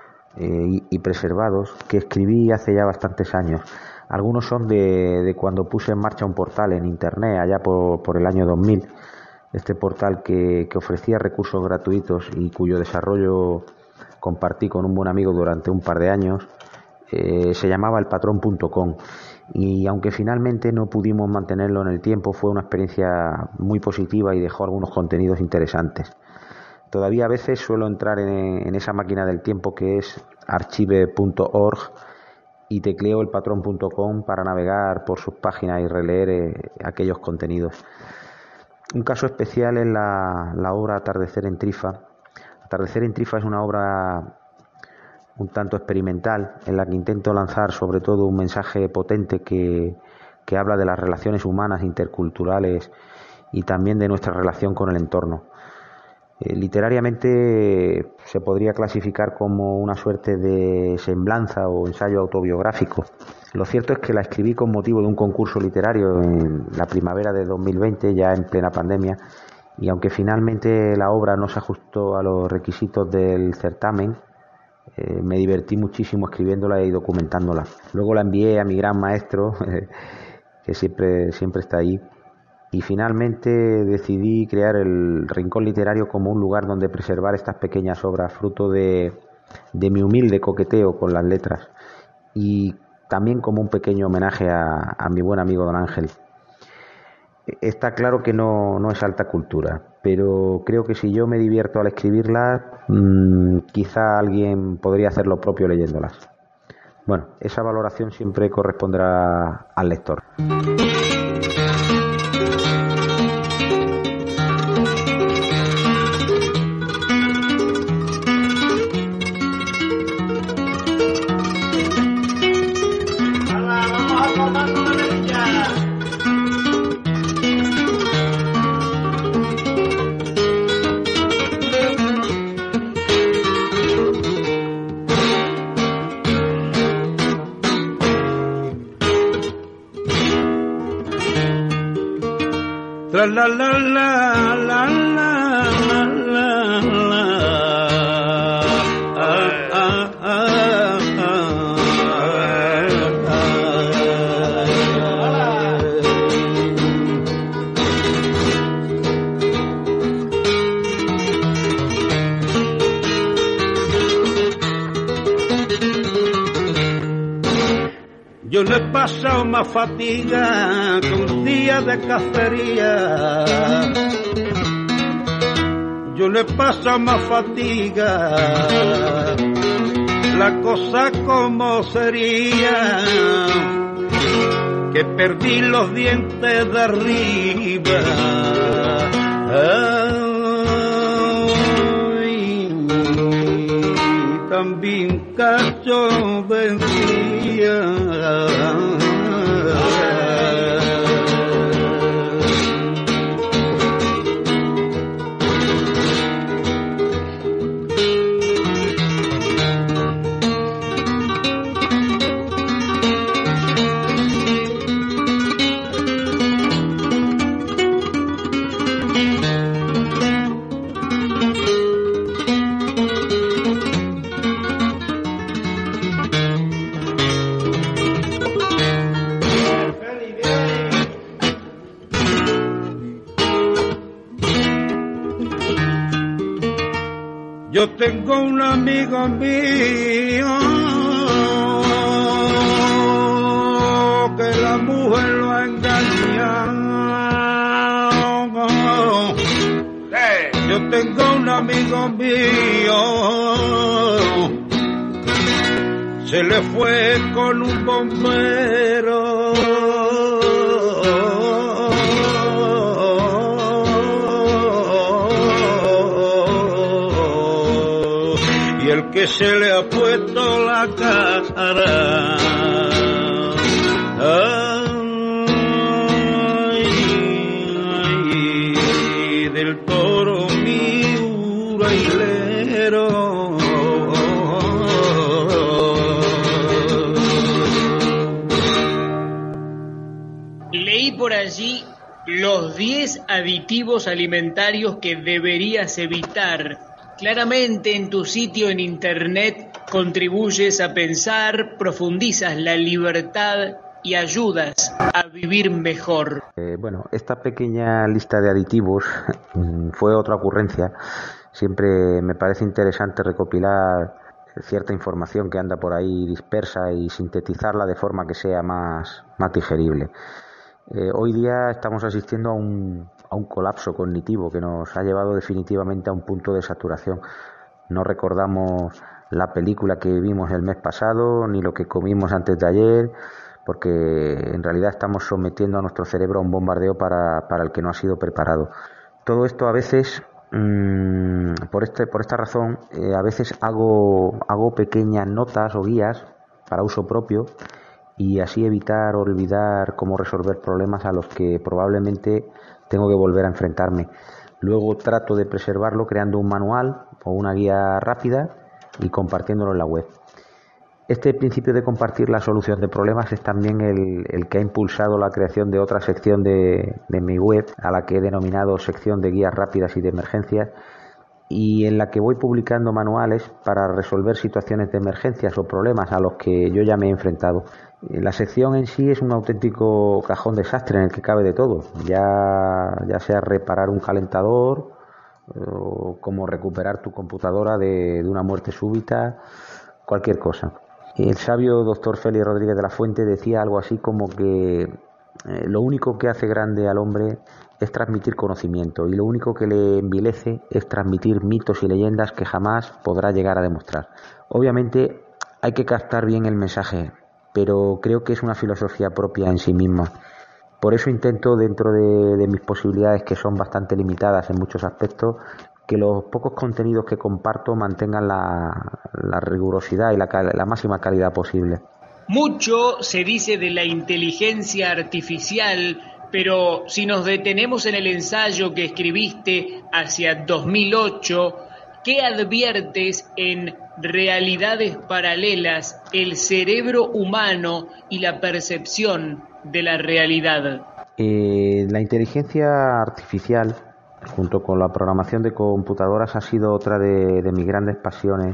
y preservados, que escribí hace ya bastantes años. Algunos son de cuando puse en marcha un portal en internet allá por el año 2000, este portal que ofrecía recursos gratuitos y cuyo desarrollo compartí con un buen amigo durante un par de años. Se llamaba elpatrón.com, y aunque finalmente no pudimos mantenerlo en el tiempo, fue una experiencia muy positiva y dejó algunos contenidos interesantes. Todavía a veces suelo entrar en esa máquina del tiempo que es archive.org y tecleo elpatrón.com para navegar por sus páginas y releer aquellos contenidos. Un caso especial es la obra Atardecer en Trifa. Atardecer en Trifa es una obra un tanto experimental en la que intento lanzar sobre todo un mensaje potente que habla de las relaciones humanas interculturales y también de nuestra relación con el entorno. Literariamente se podría clasificar como una suerte de semblanza o ensayo autobiográfico. Lo cierto es que la escribí con motivo de un concurso literario en la primavera de 2020, ya en plena pandemia, y aunque finalmente la obra no se ajustó a los requisitos del certamen, me divertí muchísimo escribiéndola y documentándola. Luego la envié a mi gran maestro, que siempre está ahí, y finalmente decidí crear el Rincón Literario como un lugar donde preservar estas pequeñas obras, fruto de mi humilde coqueteo con las letras, y también como un pequeño homenaje a mi buen amigo don Ángel. Está claro que no es alta cultura, pero creo que si yo me divierto al escribirlas, quizá alguien podría hacer lo propio leyéndolas. Bueno, esa valoración siempre corresponderá al lector. La la la la la la la la. Yo le he pasado más fatiga que un día de cacería. Yo le he pasado más fatiga, la cosa como sería, que perdí los dientes de arriba. Ay, también cacho vencía. Yo tengo un amigo mío que la mujer lo ha engañado. Yo tengo un amigo mío, se le fue con un bombero. Y el que se le ha puesto la cara, del toro mi urailero. Leí por allí los 10 aditivos alimentarios que deberías evitar. Claramente en tu sitio en internet contribuyes a pensar, profundizas la libertad y ayudas a vivir mejor. Bueno, esta pequeña lista de aditivos fue otra ocurrencia. Siempre me parece interesante recopilar cierta información que anda por ahí dispersa y sintetizarla de forma que sea más digerible. Hoy día estamos asistiendo a un colapso cognitivo que nos ha llevado definitivamente a un punto de saturación. No recordamos la película que vimos el mes pasado, ni lo que comimos antes de ayer, porque en realidad estamos sometiendo a nuestro cerebro a un bombardeo para el que no ha sido preparado. Todo esto a veces, por esta razón, a veces hago pequeñas notas o guías para uso propio y así evitar o olvidar cómo resolver problemas a los que probablemente tengo que volver a enfrentarme. Luego trato de preservarlo creando un manual o una guía rápida y compartiéndolo en la web. Este principio de compartir la solución de problemas es también el que ha impulsado la creación de otra sección de mi web, a la que he denominado sección de guías rápidas y de emergencias, y en la que voy publicando manuales para resolver situaciones de emergencias o problemas a los que yo ya me he enfrentado. La sección en sí es un auténtico cajón desastre en el que cabe de todo, ya sea reparar un calentador o como recuperar tu computadora de una muerte súbita, cualquier cosa. El sabio doctor Félix Rodríguez de la Fuente decía algo así como que lo único que hace grande al hombre es transmitir conocimiento y lo único que le envilece es transmitir mitos y leyendas que jamás podrá llegar a demostrar. Obviamente hay que captar bien el mensaje, pero creo que es una filosofía propia en sí misma. Por eso intento, dentro de mis posibilidades, que son bastante limitadas en muchos aspectos, que los pocos contenidos que comparto mantengan la rigurosidad y la máxima calidad posible. Mucho se dice de la inteligencia artificial, pero si nos detenemos en el ensayo que escribiste hacia 2008, ¿qué adviertes en Realidades Paralelas, el cerebro humano y la percepción de la realidad? La inteligencia artificial, junto con la programación de computadoras, ha sido otra de mis grandes pasiones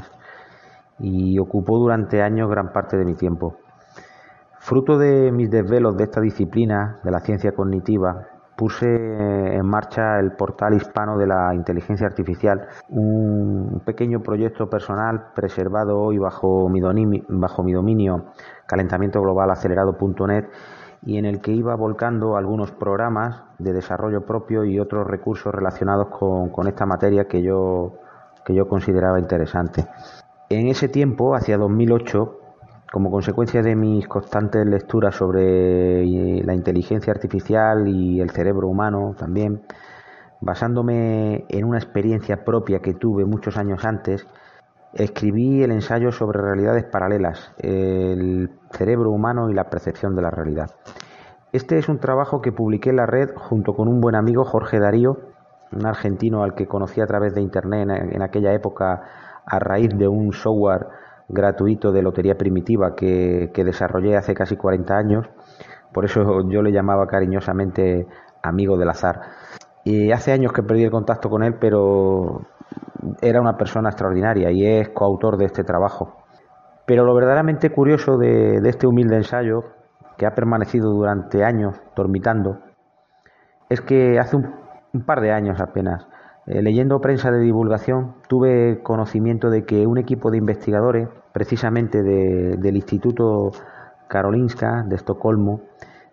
y ocupó durante años gran parte de mi tiempo. Fruto de mis desvelos de esta disciplina, de la ciencia cognitiva, puse en marcha el portal hispano de la inteligencia artificial, un pequeño proyecto personal preservado hoy bajo mi dominio calentamientoglobalAcelerado.net, y en el que iba volcando algunos programas de desarrollo propio y otros recursos relacionados con esta materia que yo consideraba interesante. En ese tiempo, hacia 2008, como consecuencia de mis constantes lecturas sobre la inteligencia artificial y el cerebro humano también, basándome en una experiencia propia que tuve muchos años antes, escribí el ensayo sobre realidades paralelas, el cerebro humano y la percepción de la realidad. Este es un trabajo que publiqué en la red junto con un buen amigo, Jorge Darío, un argentino al que conocí a través de internet en aquella época a raíz de un software gratuito de lotería primitiva que desarrollé hace casi 40 años. Por eso yo le llamaba cariñosamente amigo del azar. Y hace años que perdí el contacto con él, pero era una persona extraordinaria y es coautor de este trabajo. Pero lo verdaderamente curioso de este humilde ensayo, que ha permanecido durante años dormitando, es que hace un par de años apenas, leyendo prensa de divulgación, tuve conocimiento de que un equipo de investigadores, precisamente del Instituto Karolinska de Estocolmo,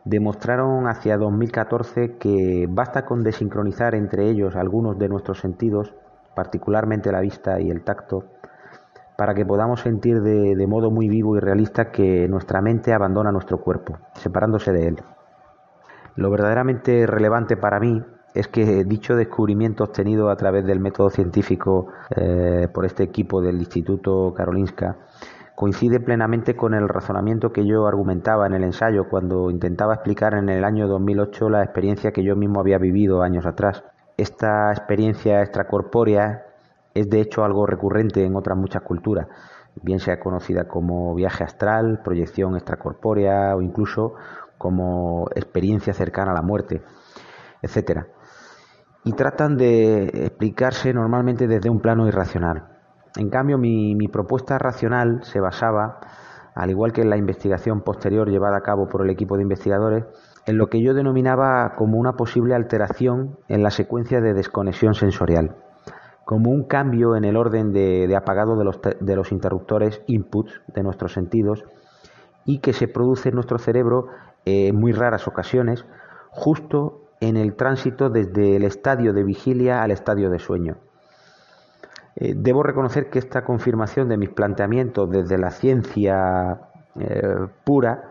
demostraron hacia 2014 que basta con desincronizar entre ellos algunos de nuestros sentidos, particularmente la vista y el tacto, para que podamos sentir de modo muy vivo y realista que nuestra mente abandona nuestro cuerpo, separándose de él. Lo verdaderamente relevante para mí es que dicho descubrimiento obtenido a través del método científico por este equipo del Instituto Karolinska coincide plenamente con el razonamiento que yo argumentaba en el ensayo cuando intentaba explicar en el año 2008 la experiencia que yo mismo había vivido años atrás. Esta experiencia extracorpórea es de hecho algo recurrente en otras muchas culturas, bien sea conocida como viaje astral, proyección extracorpórea o incluso como experiencia cercana a la muerte, etcétera. Y tratan de explicarse normalmente desde un plano irracional. En cambio, mi propuesta racional se basaba, al igual que en la investigación posterior llevada a cabo por el equipo de investigadores, en lo que yo denominaba como una posible alteración en la secuencia de desconexión sensorial, como un cambio en el orden de apagado de los interruptores inputs de nuestros sentidos y que se produce en nuestro cerebro en muy raras ocasiones, justo en el tránsito desde el estadio de vigilia al estadio de sueño. Debo reconocer que esta confirmación de mis planteamientos desde la ciencia pura,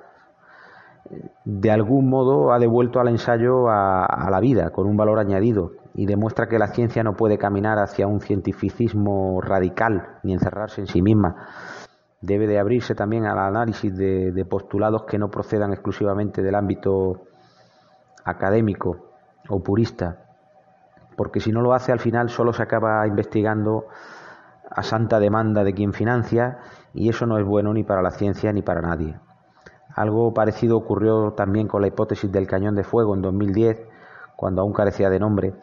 de algún modo ha devuelto al ensayo a la vida con un valor añadido y demuestra que la ciencia no puede caminar hacia un cientificismo radical ni encerrarse en sí misma. Debe de abrirse también al análisis de postulados que no procedan exclusivamente del ámbito académico o purista, porque si no lo hace al final solo se acaba investigando a santa demanda de quien financia y eso no es bueno ni para la ciencia ni para nadie. Algo parecido ocurrió también con la hipótesis del cañón de fuego en 2010, cuando aún carecía de nombre,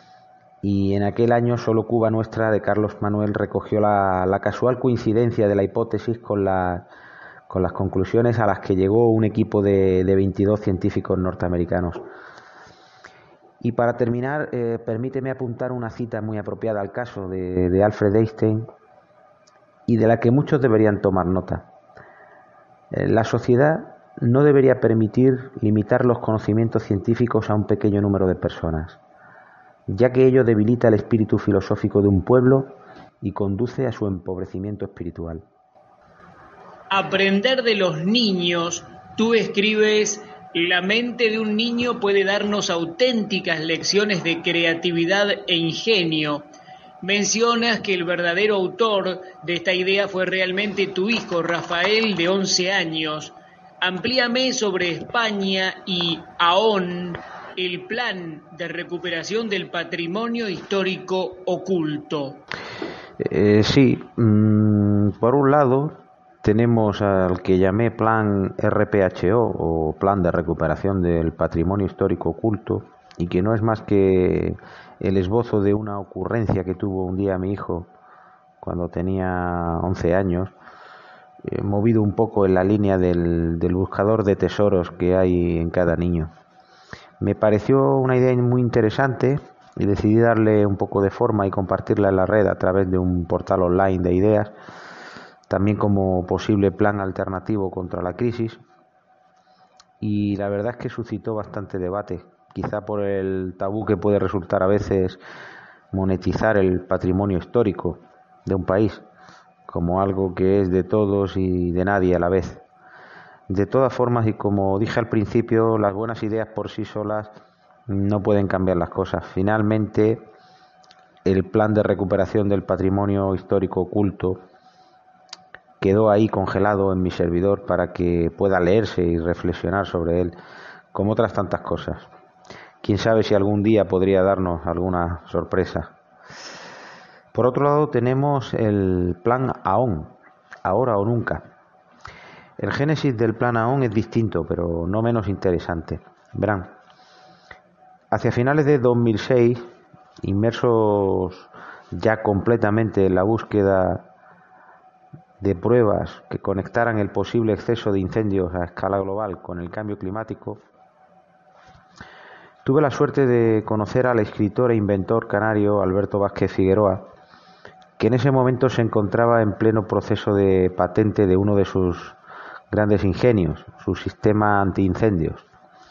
y en aquel año solo Cuba Nuestra de Carlos Manuel recogió la casual coincidencia de la hipótesis con las conclusiones a las que llegó un equipo de 22 científicos norteamericanos. Y para terminar, permíteme apuntar una cita muy apropiada al caso de Alfred Einstein y de la que muchos deberían tomar nota. La sociedad no debería permitir limitar los conocimientos científicos a un pequeño número de personas, ya que ello debilita el espíritu filosófico de un pueblo y conduce a su empobrecimiento espiritual. Aprender de los niños, tú escribes: la mente de un niño puede darnos auténticas lecciones de creatividad e ingenio. Mencionas que el verdadero autor de esta idea fue realmente tu hijo, Rafael, de 11 años. Amplíame sobre España y AON, el plan de recuperación del patrimonio histórico oculto. Sí, por un lado tenemos al que llamé Plan RPHO o Plan de Recuperación del Patrimonio Histórico Oculto, y que no es más que el esbozo de una ocurrencia que tuvo un día mi hijo cuando tenía 11 años, movido un poco en la línea del buscador de tesoros que hay en cada niño. Me pareció una idea muy interesante y decidí darle un poco de forma y compartirla en la red a través de un portal online de ideas, también como posible plan alternativo contra la crisis, y la verdad es que suscitó bastante debate, quizá por el tabú que puede resultar a veces monetizar el patrimonio histórico de un país como algo que es de todos y de nadie a la vez. De todas formas, y como dije al principio, las buenas ideas por sí solas no pueden cambiar las cosas. Finalmente, el plan de recuperación del patrimonio histórico oculto quedó ahí congelado en mi servidor para que pueda leerse y reflexionar sobre él, como otras tantas cosas. Quién sabe si algún día podría darnos alguna sorpresa. Por otro lado tenemos el plan AON, ahora o nunca. El génesis del plan AON es distinto, pero no menos interesante. Verán, hacia finales de 2006, inmersos ya completamente en la búsqueda de pruebas que conectaran el posible exceso de incendios a escala global con el cambio climático, tuve la suerte de conocer al escritor e inventor canario Alberto Vázquez Figueroa, que en ese momento se encontraba en pleno proceso de patente de uno de sus grandes ingenios, su sistema antiincendios.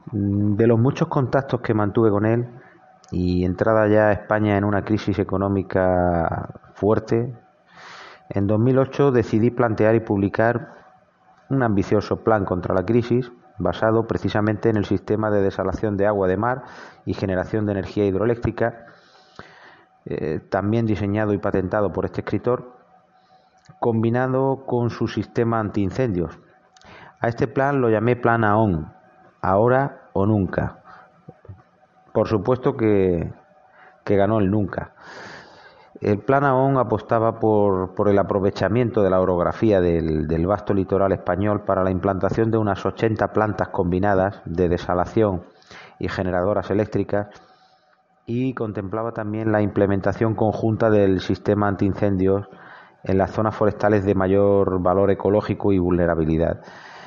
De los muchos contactos que mantuve con él y entrada ya España en una crisis económica fuerte, en 2008 decidí plantear y publicar un ambicioso plan contra la crisis basado precisamente en el sistema de desalación de agua de mar y generación de energía hidroeléctrica, también diseñado y patentado por este escritor, combinado con su sistema antiincendios. A este plan lo llamé Plan AON, ahora o nunca. Por supuesto que ganó el nunca. El Plan AON apostaba por el aprovechamiento de la orografía del vasto litoral español para la implantación de unas 80 plantas combinadas de desalación y generadoras eléctricas, y contemplaba también la implementación conjunta del sistema antiincendios en las zonas forestales de mayor valor ecológico y vulnerabilidad.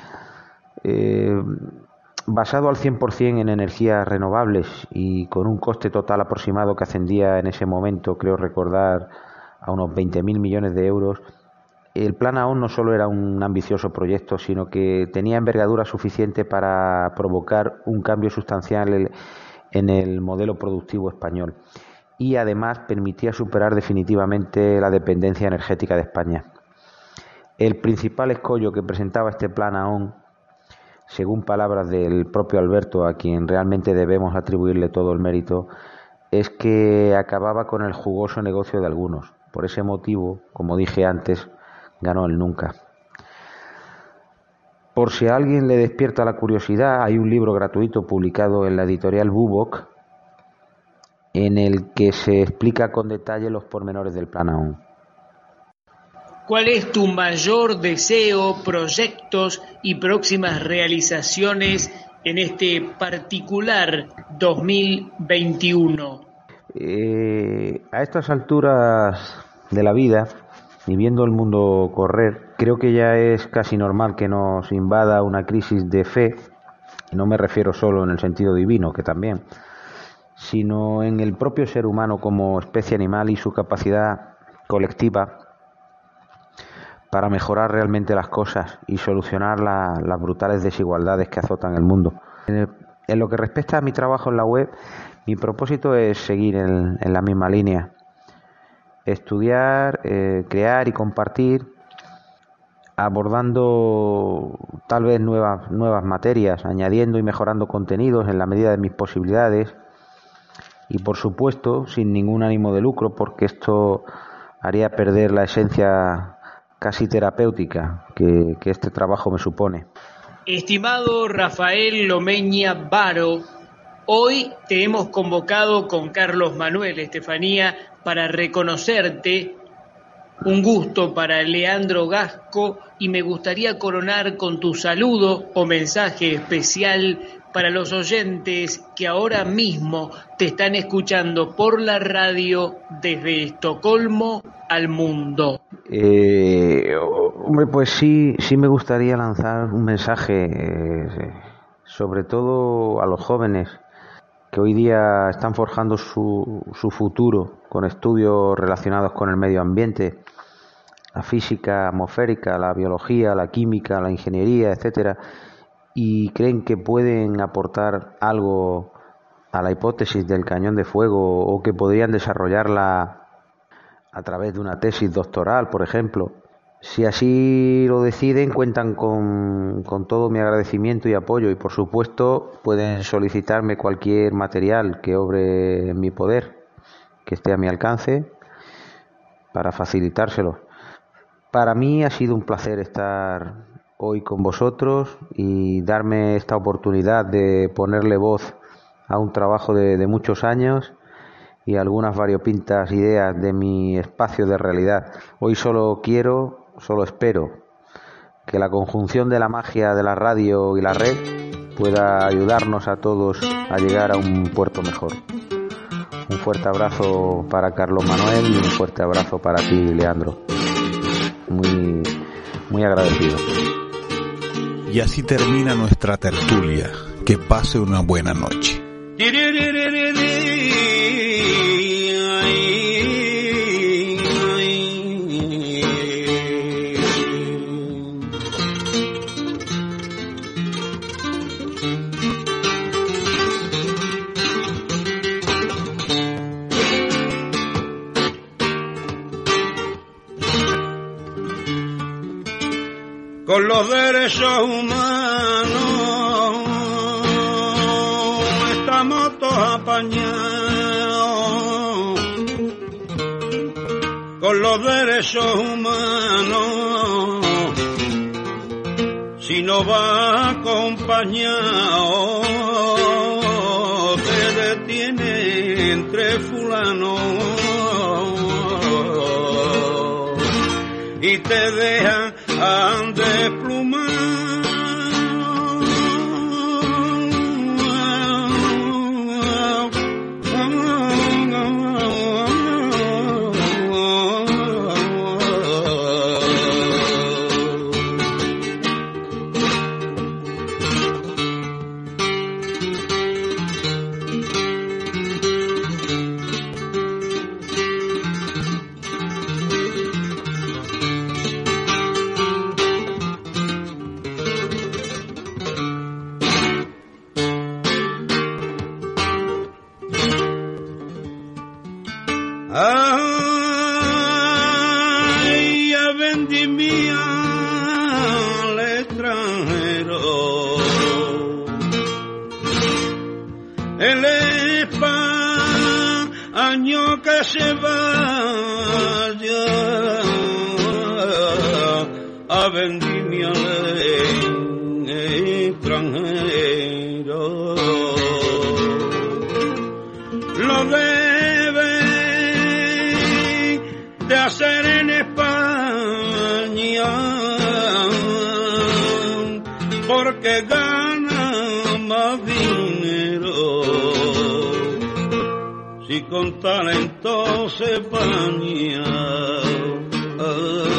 Basado al 100% en energías renovables y con un coste total aproximado que ascendía en ese momento, creo recordar, a unos 20.000 millones de euros, el Plan AON no solo era un ambicioso proyecto, sino que tenía envergadura suficiente para provocar un cambio sustancial en el modelo productivo español y además permitía superar definitivamente la dependencia energética de España. El principal escollo que presentaba este Plan AON, según palabras del propio Alberto, a quien realmente debemos atribuirle todo el mérito, es que acababa con el jugoso negocio de algunos. Por ese motivo, como dije antes, ganó el nunca. Por si a alguien le despierta la curiosidad, hay un libro gratuito publicado en la editorial Bubok en el que se explica con detalle los pormenores del Plan AON. ¿Cuál es tu mayor deseo, proyectos y próximas realizaciones en este particular 2021? A estas alturas de la vida, y viendo el mundo correr, creo que ya es casi normal que nos invada una crisis de fe, y no me refiero solo en el sentido divino, que también, sino en el propio ser humano como especie animal y su capacidad colectiva para mejorar realmente las cosas y solucionar las brutales desigualdades que azotan el mundo. En lo que respecta a mi trabajo en la web, mi propósito es seguir en la misma línea. Estudiar, crear y compartir, abordando tal vez nuevas materias, añadiendo y mejorando contenidos en la medida de mis posibilidades y, por supuesto, sin ningún ánimo de lucro, porque esto haría perder la esencia casi terapéutica que este trabajo me supone. Estimado Rafael Lomeña Varo, hoy te hemos convocado con Carlos Manuel Estefanía para reconocerte. Un gusto para Leandro Gasco, y me gustaría coronar con tu saludo o mensaje especial para los oyentes que ahora mismo te están escuchando por la radio desde Estocolmo al mundo. Hombre, pues sí me gustaría lanzar un mensaje, sobre todo a los jóvenes que hoy día están forjando su futuro con estudios relacionados con el medio ambiente, la física atmosférica, la biología, la química, la ingeniería, etcétera, y creen que pueden aportar algo a la hipótesis del cañón de fuego o que podrían desarrollarla a través de una tesis doctoral, por ejemplo. Si así lo deciden, cuentan con todo mi agradecimiento y apoyo, y por supuesto pueden solicitarme cualquier material que obre en mi poder, que esté a mi alcance, para facilitárselo. Para mí ha sido un placer estar hoy con vosotros y darme esta oportunidad de ponerle voz a un trabajo de muchos años y algunas variopintas ideas de mi espacio de realidad. Hoy solo espero que la conjunción de la magia de la radio y la red pueda ayudarnos a todos a llegar a un puerto mejor. Un fuerte abrazo para Carlos Manuel y un fuerte abrazo para ti, Leandro. Muy agradecido. Y así termina nuestra tertulia. Que pase una buena noche. con los derechos humanos estamos todos apañados, con los derechos humanos, si no va acompañado, te detiene entre fulanos y te dejan desplumado. Ay, ya vendí mi al extranjero, el español que se vaya, a vendí mi al extranjero, lo debe de hacer en España, porque gana más dinero, si con talento se baña.